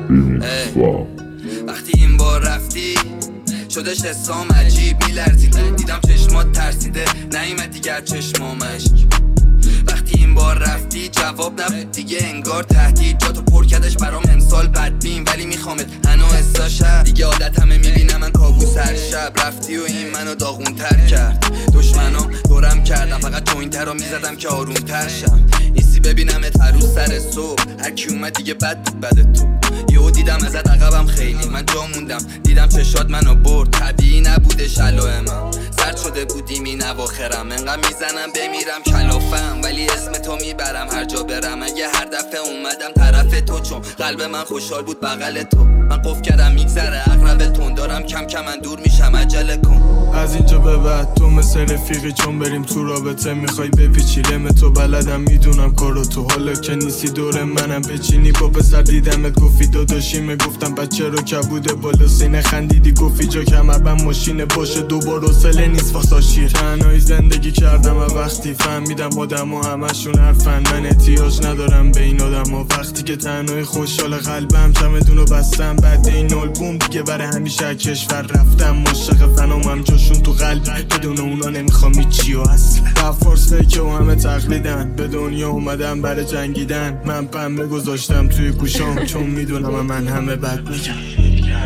وقتی این بار رفتی شدش حسام عجیب میلرزید، دیدم چشمات ترسیده نیومد دیگر چشمامش. وقتی این بار رفتی جواب نبود دیگه انگار تهدید، جاتو پر کردش برام امسال بدبین ولی میخوامت هنو حساشم دیگه عادتمه میبینم من کابوس هر شب. رفتی و این منو داغونتر کرد، دشمنام دورم کردم فقط تو این ترا میزدم که آرومتر شم. نیستی ببینمت هر روز سر صبح، هر کی اومد دیگه بد بود بد تو. یهو دیدم ازت عقبم خیلی من جا موندم، دیدم چشات منو برد طبیعی نبودش علائمم. سرد شده بودیم این اواخرم، انقدر میزنم بمیرم کلافم ولی اسم تو میبرم هر جا برم. اگه هر دفعه اومدم طرف تو چون قلب من خوشحال بود بغل تو، من قف کردم میگذره عقربتون دارم کم کم من دور میشم عجله کن. از اینجا به بعد تو مثل رفیقی چون بریم تو رابطه میخوای بپیچی رم تو بلدم میدونم کارو تو، حالا که نیستی دور منم بچینی با پسر دیدمت گفتی داداشیمه، گفتم بچه رو کبوده بالا سینه خندیدی گفتی جا کمربند ماشینه باشه دوبار حوصله نیست واسه شیر. تنهایی زندگی کردم و وقتی فهمیدم آدما همشون حرفن، من احتیاج ندارم به این آدما. وقتی که تنهایی خوشحال قلبم چمدونو بستم بعد این آلبوم دیگه برای همیشه کشور رفتم. مشتاق فنامم جاشون تو قلب، بدون اونا نمیخوام هیچی و اصلا. فارس فکر و همه تقلیدن، به دنیا اومدم برای جنگیدن. من پنبه گذاشتم توی گوشام چون میدونم من همه بد میگم.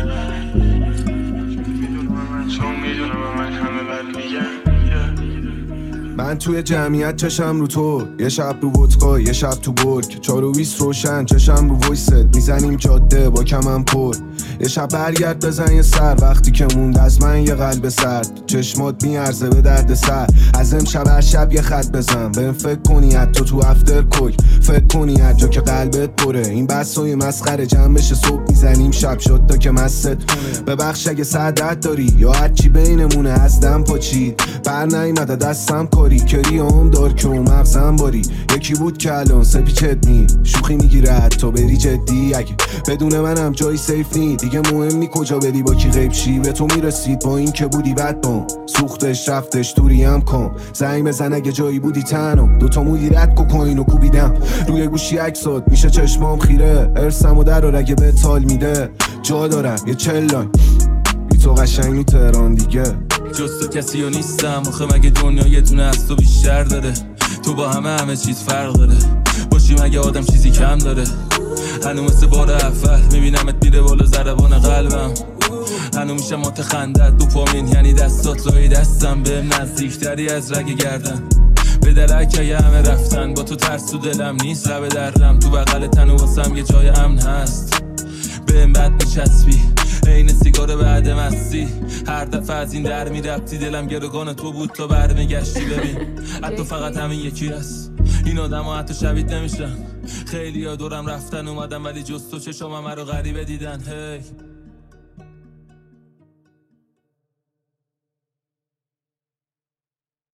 من توی جمعیت چشم رو تو، یه شب رو ودکا یه شب تو برگ، 4 و 20 روشن چشم رو ویست، میزنیم جاده با کمم پر. یه شب برگرد بزن یه سر، وقتی که موند از من یه قلب سرد، چشمات میارزه به درد سر. از امشب هر شب یه خط بزن، بهم فکر کنی حتی تو افتر کوک، فکر کنی هر جا که قلبت پره. این بسای مسخره جمع بشه صبح میزنیم شب شد تا که مست ببخش اگه سعادت داری یا هرچی بینمونه از دم پاچید. بر نیمده دستم کاری کریام دار که اون مغزم باری، یکی بود که الان سپیچت نی شوخی میگیره حتی بری جدی. اگه بدون منم جای سیف نی دیگه مهم نی کجا بری با کی غیب شی. به تو میرسید با این که بودی بد بام، سوختش رفتش دوری هم کن. زنگ بزن اگه جایی بودی تنم، دوتا مولی رد کوکائینو کوبیدم روی گوشی عکسات میشه چشمام خیره. ارسم و در اگه به تال میده جا دارم یه چلای بی تو قشنگ نی تهران دیگه. جز تو کسی ها نیستم آخه مگه دنیا یه دونه از تو بیشتر داره. تو با همه چیز فرق داره، باشی مگه آدم چیزی کم داره. هنو مثل بار اول میبینمت میره بالا ضربان قلبم، هنو میشم متخندت دوپامین یعنی دستات لای دستم، بهم نزدیکتری از رگ گردن. به درک همه رفتن با تو ترس تو دلم نیست لب دردم، تو بغل تنو واسم یه جای امن هست. بهم بد میچسبی این سیگار بعد مستی، هر دفعه از این در میرفتی دلم گروگان تو بود تا برمیگشتی. ببین حتی فقط همین یکی هست، این آدم ها حتی شبیه نمیشن. خیلی ها دورم رفتن اومدم ولی جز تو چشام همه رو غریبه دیدن. هی